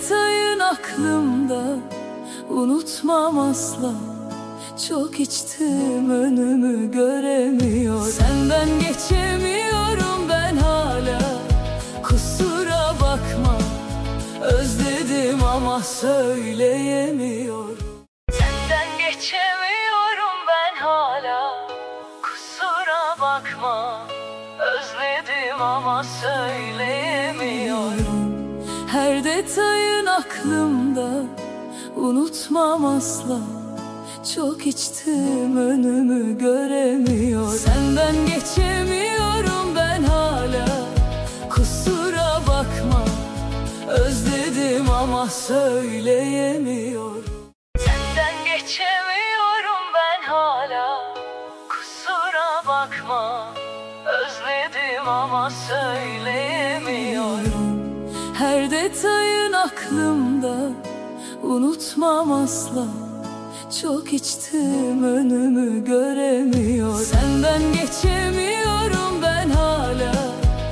detayın aklımda, unutmam asla. Çok içtim, önümü göremiyorum. Senden geçemiyorum ben hala, kusura bakma. Özledim ama söyleyemiyorum. Senden geçemiyorum ben hala, kusura bakma. Özledim ama söyleyemiyorum. Her detayın aklımda, unutmam asla. Çok içtim, önümü göremiyorum. Senden geçemiyorum ben hala, kusura bakma. Özledim ama söyleyemiyorum. Senden geçemiyorum ben hala, kusura bakma. Özledim ama söyleyemiyorum. Her detayın aklımda, unutmam asla. Çok içtim, önümü göremiyorum. Senden geçemiyorum ben